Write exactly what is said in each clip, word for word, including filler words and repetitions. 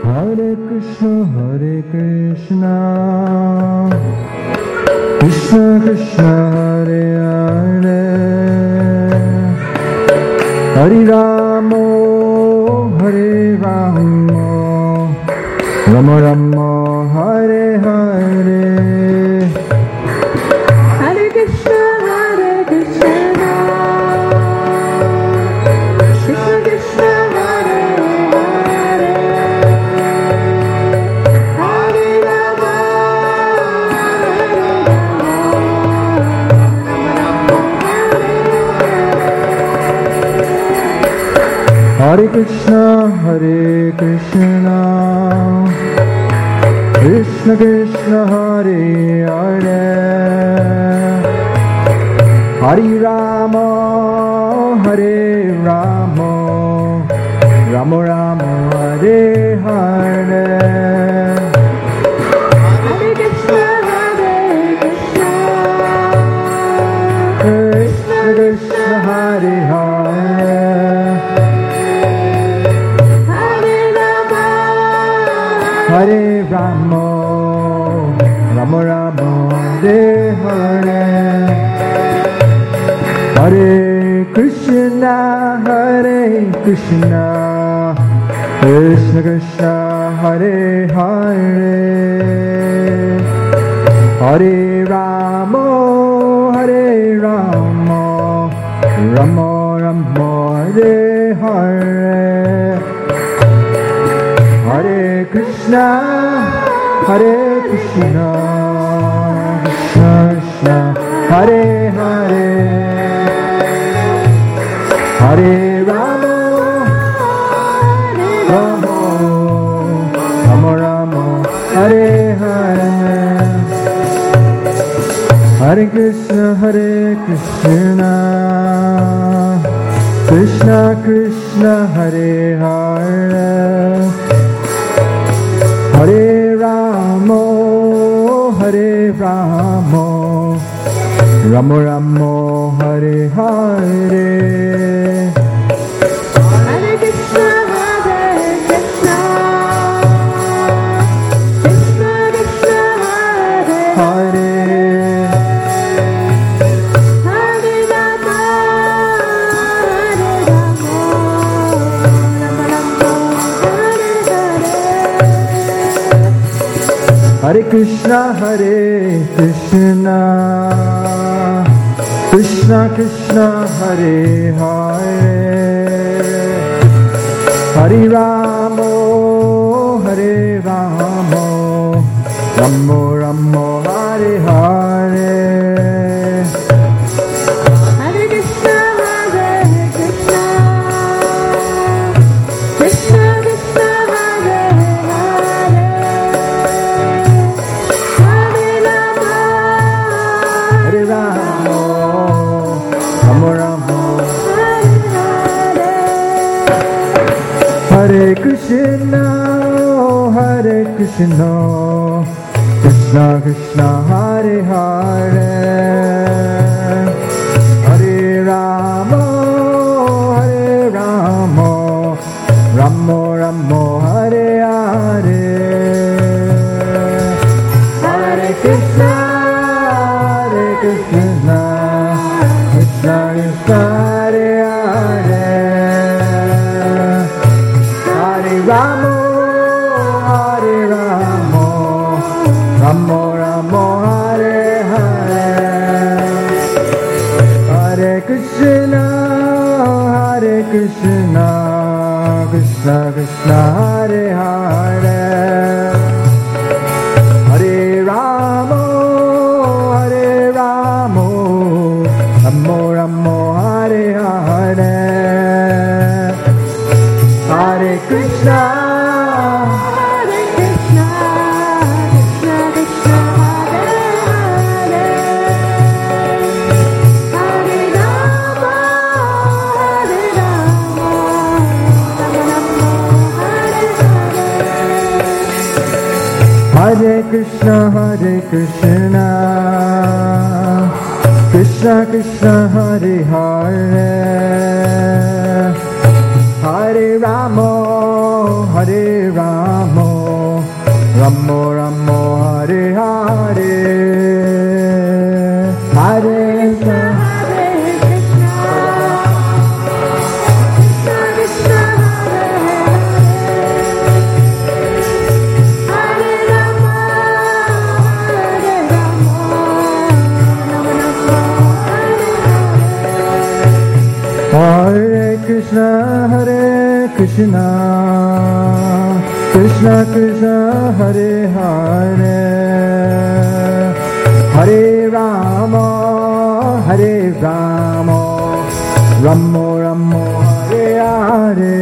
Hare Krishna, Hare Krishna, Krishna Krishna, Hare Hare, Hare Rama, Hare Rama, Rama Rama, Hare Hare, Hare Krishna, Hare Krishna, Krishna Krishna, Hare Hare, Hare Rama, Hare Krishna, Hare Krishna, Krishna Krishna, Hare Hare, Hare Rama, Hare Rama, Rama Rama, Hare Hare, Hare Krishna, Hare Krishna, Krishna Krishna, Hare Hare, Hare Rama, Rama Rama, Hare Hare, Hare Krishna, Hare Krishna, Krishna Krishna, Hare Hare, Hare Rama, Hare Rama, Rama Rama, Hare Hare, Hare Krishna, Hare Krishna, Krishna Krishna, Hare Hare, Hare Rama, Rama, Rama Rama, Hare Hare, Hare Krishna, Hare Krishna, Krishna Krishna, Hare Hare, Hare Rama, Hare Rama, Rama Rama, Hare Hare, Hare Krishna, Hare Krishna, Krishna Krishna, Hare Hare, Hare Rama, Hare Rama, Rama Rama, Hare Hare, Hare Krishna, Hare Krishna, Krishna Krishna, Hare Hare, Hare Rama, Hare Rama, Rama Rama, Hare Hare, Hare Krishna, Hare Krishna, Krishna Krishna, Hare Hare, Hare Rama, Hare Rama, Rama Rama, Hare Krishna, Hare Krishna, Krishna Krishna, Hare Hare, Hare Rama, Hare Rama, Rama Rama, Hare Hare, Hare Krishna, Hare Krishna, Krishna Krishna, Hare Hare, Hare Rama, Hare Rama, Rama Rama, Hare Hare, Hare Krishna, Hare Krishna, Krishna Krishna, Hare Hare, Hare Rama, Hare Rama, Rama Rama, Hare Hare, Hare Krishna, Hare Krishna, Krishna Krishna, Hare Hare, Hare Rama, Hare Rama, Rama Rama, Hare Hare, Hare Krishna, Hare Krishna, Krishna Krishna, Hare Hare, Hare Rama, Hare Rama, Ramo Ramo Hare Hare Hare Krishna Hare Krishna Hare Krishna Krishna Krishna Hare Hare Hare Rama Hare Rama Ramo Ramo Hare Hare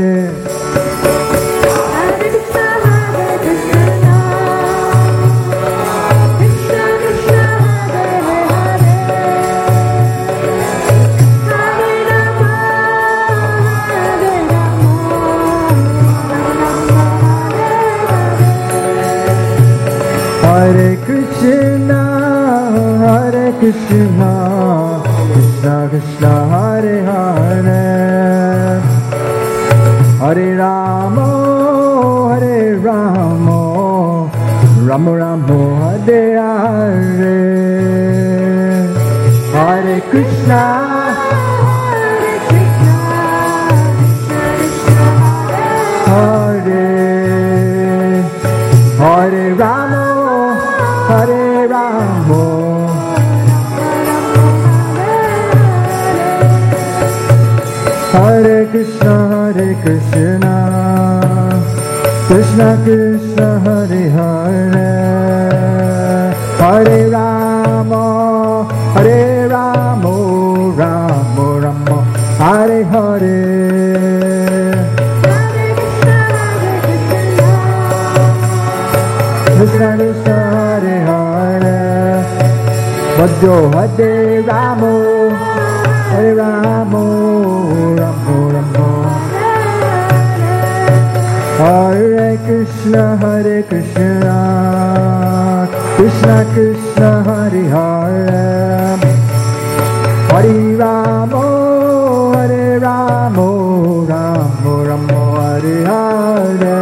Hare Krishna, Hare Krishna, Krishna Krishna, Hare Hare, Hare Rama, Hare Rama, Rama Rama, Hare Hare, Hare Krishna, Hare Hare Rama. Hare Rama Hare Krishna Hare Krishna Krishna Krishna Hare Hare Hare Rama Hare Rama Rama Rama Hare Hare Krishna Krishna Hare Hare Bhajo Hare Ramo Hare Ramo Ramo Ramo Hare Krishna Hare Krishna Krishna Krishna Hare Hare Hare Ramo Hare Ramo Ramo Ramo Hare Hare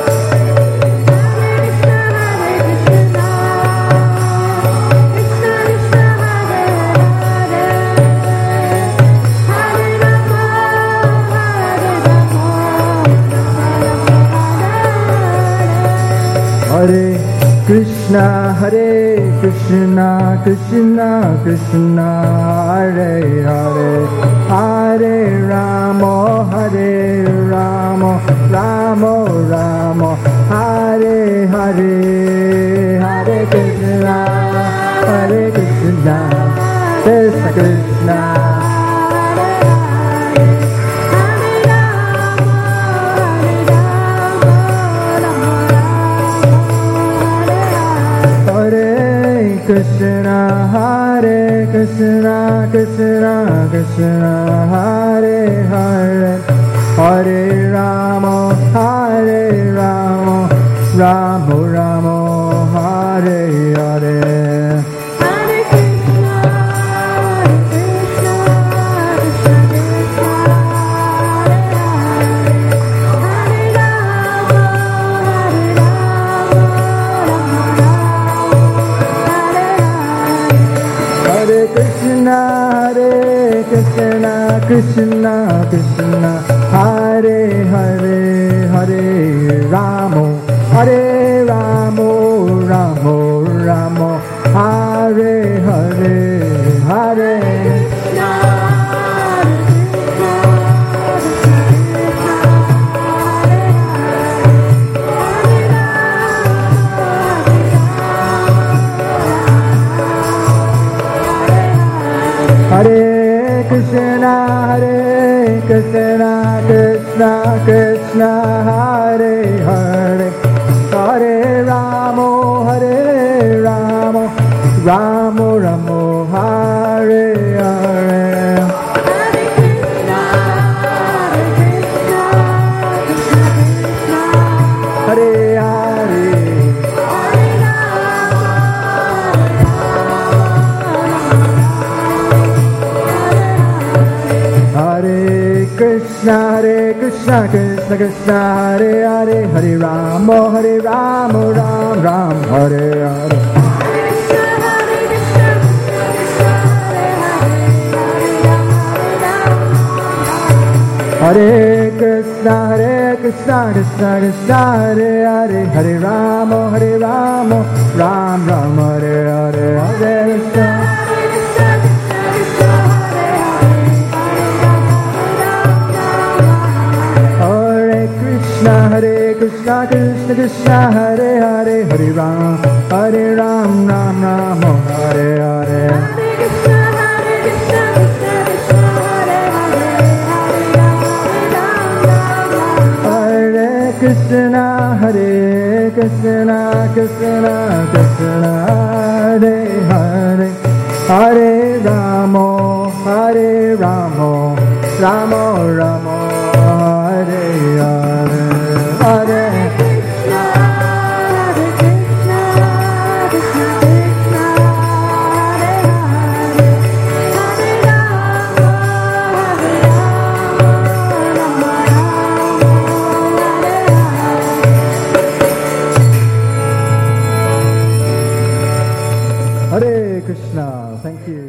Hare Krishna Hare Krishna Krishna Krishna Hare Hare Hare Rama Hare Rama Rama Rama Hare Hare Hare Krishna Hare Krishna Krishna Krishna Krishna Hare Krishna Krishna Krishna Hare Hare Hare Rama Hare Rama Rama Rama Hare Hare Hare Krishna Hare Krishna Krishna Krishna Hare Hare Hare Rama Hare Rama Rama Rama Hare Hare Hare Hare Krishna Hare Krishna Krishna Krishna Hare Hare Hare Rama Hare Rama Rama Rama Hare Hare Hare Krishna Hare Krishna Krishna Krishna Hare Hare Hare Krishna Krishna, Hare Krishna, Krishna Krishna, Hare Hare, Hare Rama, Hare Rama, Ram Ram, Hare Hare. Hare Krishna, Hare Krishna, Krishna Krishna, Hare Hare, Hare Rama, Hare Rama, Ram Ram, Hare Hare, Hare Krishna. Hare Krishna, Hare Krishna, Krishna Krishna, Hare Hare, Hare Ram, Hare Ram, Ram Ram, Hare Hare. Krishna, Hare Krishna, Krishna Krishna, Hare Hare, Hare Rama, Hare Rama, Rama Rama, Hare Hare, Hare Krishna, Hare Krishna, Krishna Krishna, Hare Hare, Hare Rama, Hare Rama, Rama Rama. Hare Krishna, thank you.